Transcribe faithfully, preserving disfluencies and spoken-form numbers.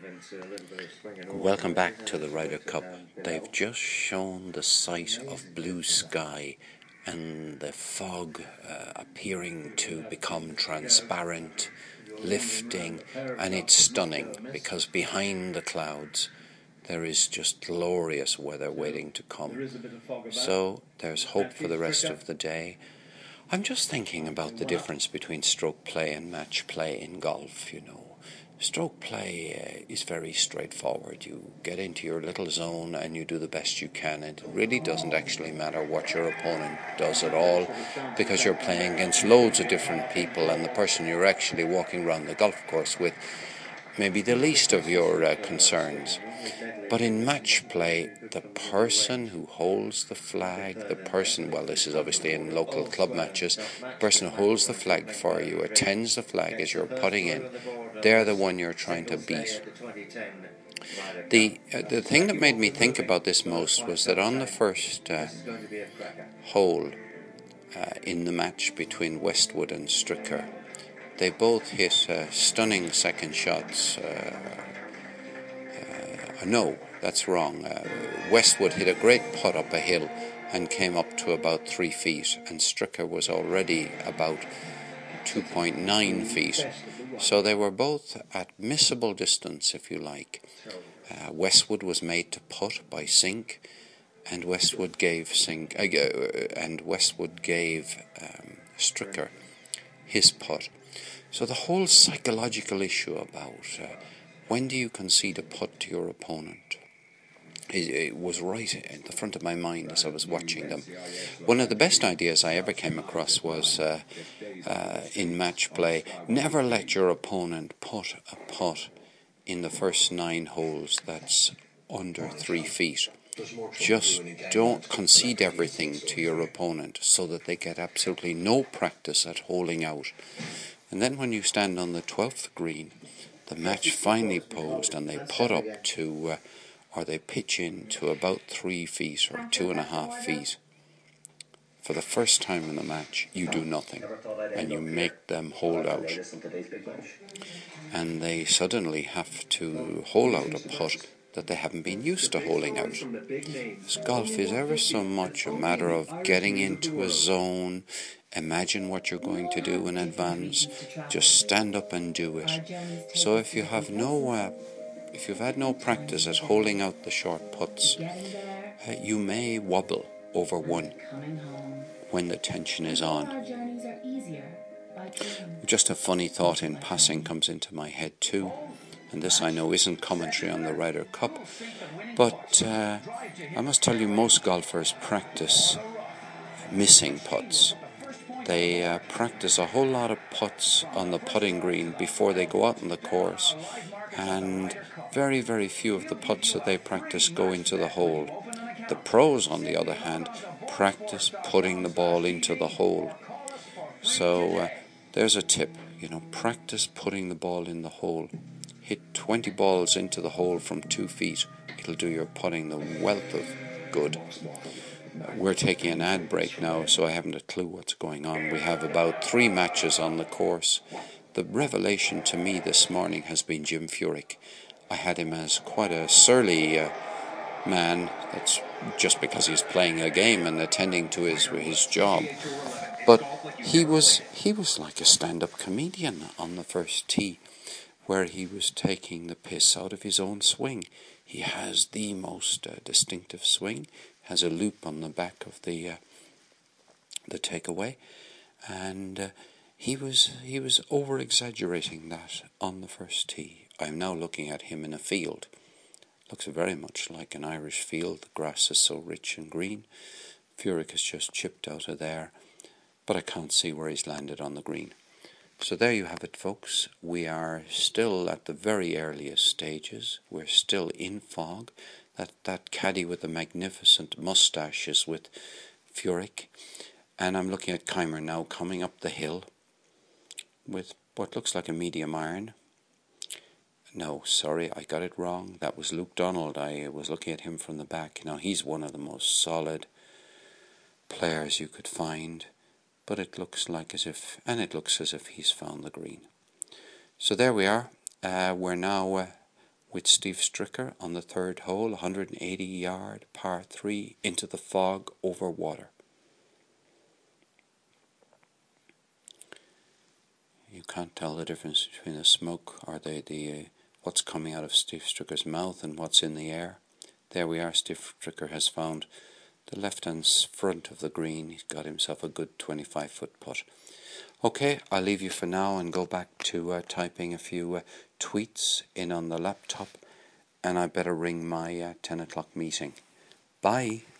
Welcome back to the Ryder Cup. They've just shown the sight of blue sky and the fog uh, appearing to become transparent, lifting, and it's stunning because behind the clouds there is just glorious weather waiting to come. So there's hope for the rest of the day. I'm just thinking about the difference between stroke play and match play in golf, you know. Stroke play uh, is very straightforward. You get into your little zone and you do the best you can. It really doesn't actually matter what your opponent does at all, because you're playing against loads of different people, and the person you're actually walking around the golf course with may be the least of your uh, concerns. But in match play, the person who holds the flag, the person, well, this is obviously in local club matches, the person who holds the flag for you, attends the flag as you're putting in, they're the one you're trying to beat. The uh, the thing that made me think about this most was that on the first uh, hole uh, in the match between Westwood and Stricker, they both hit uh, stunning second shots. Uh, uh, no, that's wrong. Uh, Westwood hit a great putt up a hill and came up to about three feet, and Stricker was already about two point nine feet. So they were both at missable distance, if you like. Uh, Westwood was made to putt by Sink, and Westwood gave Sink uh, and Westwood gave um, Stricker his putt. So the whole psychological issue about uh, when do you concede a putt to your opponent, it, it was right in the front of my mind as I was watching them. One of the best ideas I ever came across was uh, uh, in match play, never let your opponent put a putt in the first nine holes that's under three feet. Just don't concede everything to your opponent so that they get absolutely no practice at holing out. And then when you stand on the twelfth green, the match finally posed, and they put up to, uh, or they pitch in to about three feet or two and a half feet. For the first time in the match, you do nothing, and you make them hold out. And they suddenly have to hole out a putt that they haven't been used to holding out. As golf is ever so much a matter of getting into a zone, imagine what you're going to do in advance, just stand up and do it. So if you have no, uh, if you've had no practice at holding out the short putts, uh, you may wobble over one when the tension is on. Just a funny thought in passing comes into my head too, and this I know isn't commentary on the Ryder Cup, but uh, I must tell you, most golfers practice missing putts. They uh, practice a whole lot of putts on the putting green before they go out on the course, and very, very few of the putts that they practice go into the hole. The pros, on the other hand, practice putting the ball into the hole. So uh, there's a tip, you know, practice putting the ball in the hole. Hit twenty balls into the hole from two feet. It'll do your putting the wealth of good. Uh, we're taking an ad break now, so I haven't a clue what's going on. We have about three matches on the course. The revelation to me this morning has been Jim Furyk. I had him as quite a surly uh, man. That's just because he's playing a game and attending to his his job. But he was he was like a stand-up comedian on the first tee, where he was taking the piss out of his own swing. He has the most uh, distinctive swing, has a loop on the back of the uh, the takeaway, and uh, he was he was over-exaggerating that on the first tee. I'm now looking at him in a field. Looks very much like an Irish field. The grass is so rich and green. Furyk has just chipped out of there, but I can't see where he's landed on the green. So there you have it, folks. We are still at the very earliest stages. We're still in fog. That that caddy with the magnificent moustache is with Furyk. And I'm looking at Keimer now coming up the hill with what looks like a medium iron. No, sorry, I got it wrong. That was Luke Donald. I was looking at him from the back. Now, he's one of the most solid players you could find. But it looks like as if, and it looks as if he's found the green. So there we are. Uh, we're now uh, with Steve Stricker on the third hole, one hundred eighty yard par three into the fog over water. You can't tell the difference between the smoke or the, the uh, what's coming out of Steve Stricker's mouth and what's in the air. There we are. Steve Stricker has found the left-hand front of the green. He's got himself a good twenty-five foot putt. Okay, I'll leave you for now and go back to uh, typing a few uh, tweets in on the laptop, and I better ring my uh, ten o'clock meeting. Bye.